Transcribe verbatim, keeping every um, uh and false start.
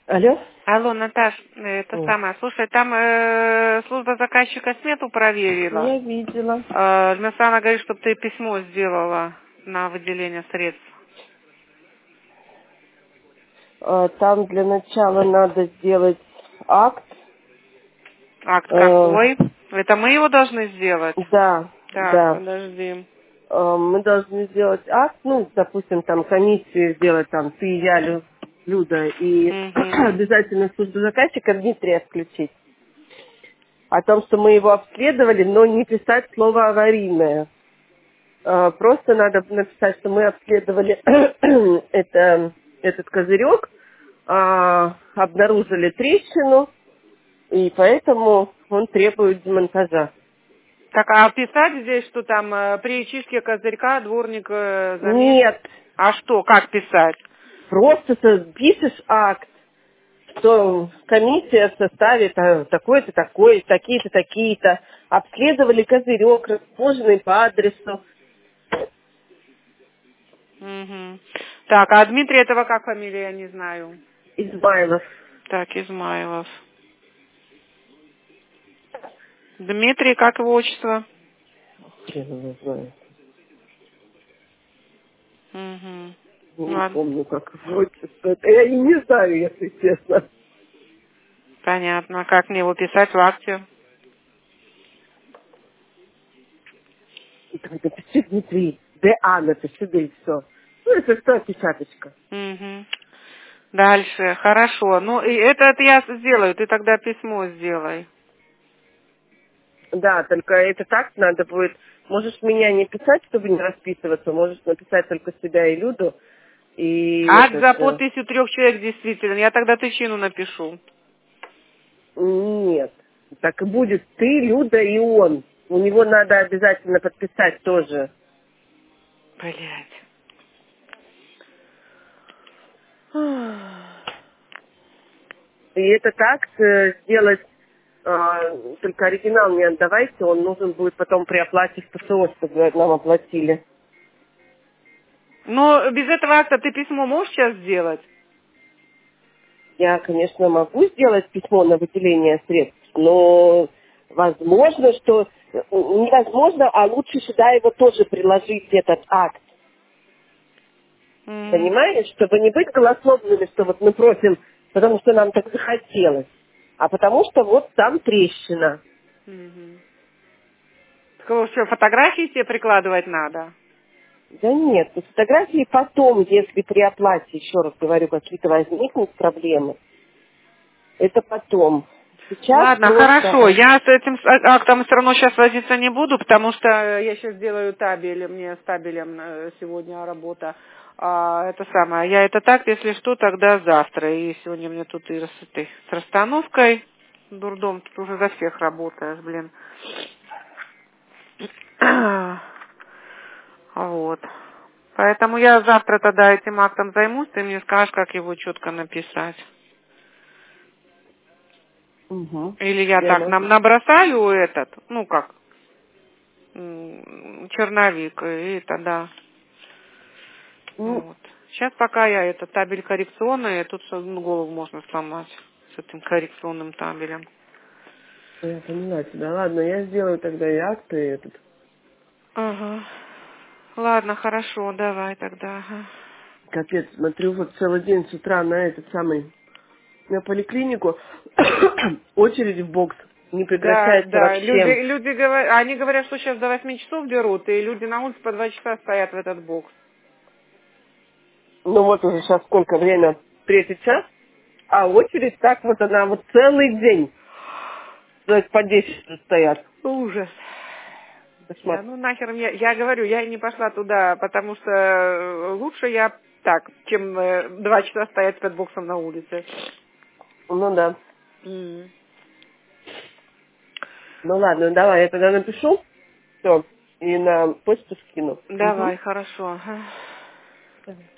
Алло? Алло, Наташ, э, это О, самое. Слушай, там э, служба заказчика смету проверила. я видела. Э, Милсана говорит, чтобы ты письмо сделала на выделение средств. А, Там для начала надо сделать акт. Акт Э, какой? Это мы его должны сделать? Да, Так, да. подожди. Э, Мы должны сделать акт, ну, допустим, там комиссию сделать, там, ты, я, Лю- Люда, и Угу. обязательно службу заказчика Дмитрия включить. О том, что мы его обследовали, но не писать слово «аварийное». Э, Просто надо написать, что мы обследовали это, этот козырек, а, обнаружили трещину, и поэтому он требует демонтажа. Так, а писать здесь, что там э, при чистке козырька дворник э, заметит? Нет, А что, как писать? просто ты пишешь акт, что комиссия в составе та- такой-то, такой, такие-то, такие-то, обследовали козырек, расположенный по адресу Угу. Так, а Дмитрий этого как фамилия, я не знаю. Измайлов. Так, Измайлов. Дмитрий, как его отчество? Я не знаю, Угу. не Ладно, помню, как его отчество. Это я и не знаю, если честно. понятно. Как мне его писать в акте? Так, напиши Дмитрий, ДА напиши, да и все. Ну, это что, опечаточка. Угу. Дальше, хорошо. Ну, и это, это я сделаю, ты тогда письмо сделай. Да, только это так надо будет. Можешь меня не писать, чтобы не расписываться, можешь написать только себя и Люду. И Акт этот... за э, подписью трех человек действительно. Я тогда тычину напишу. Нет. Так и будет ты, Люда и он. У него надо обязательно подписать тоже. Блять. И этот акт э, сделать, э, только оригинал не отдавайте, он нужен будет потом при оплате в ПСО, чтобы нам оплатили. Но без этого акта ты письмо можешь сейчас сделать? Я, конечно, могу сделать письмо на выделение средств, но возможно, что э, невозможно, а лучше сюда его тоже приложить, этот акт. М. Понимаешь, чтобы не быть голословными, что вот мы просим, потому что нам так захотелось, а потому что вот там трещина. Мгм. Сказала, что фотографии тебе прикладывать надо? Да нет, ну, фотографии потом, если при оплате, еще раз говорю, какие-то возникнут проблемы, это потом. Сейчас Ладно, хорошо. просто... Я с этим с- а- актом все равно сейчас возиться не буду, потому что я сейчас делаю табель, мне с табелем э, сегодня работа. А, это самое. Я это так, если что, тогда завтра. И сегодня мне тут и с, этой, с расстановкой дурдом, тут уже за всех работаешь, блин. Вот. Поэтому я завтра тогда этим актом займусь, ты мне скажешь, как его четко написать. Угу. Или я Я так могу. нам набросаю этот, ну как, м, черновик, и тогда Ну, вот. Сейчас пока я это табель коррекционный, тут всё, ну, голову можно сломать с этим коррекционным табелем. я поняла тебя. Ладно, я сделаю тогда и акт, и этот. Ага. Ладно, хорошо, давай тогда. Ага. Капец, смотрю, вот целый день с утра на этот самый, на поликлинику, очередь в бокс не Да, прекращается да, люди, вообще. люди говорят, они говорят, что сейчас до восьми часов берут, и люди на улице по два часа стоят в этот бокс. Ну вот уже сейчас сколько время? Третий час? А очередь так вот она вот целый день. То есть по десять стоят. Ужас. Да Кошмар. ну нахер мне, я говорю, я и не пошла туда, потому что э, лучше я так, чем э, два часа стоять под боксом на улице. Ну да. М. Ну ладно, давай, я тогда напишу. Все. И на почту скину. Угу. Давай, хорошо. Ага. Давай.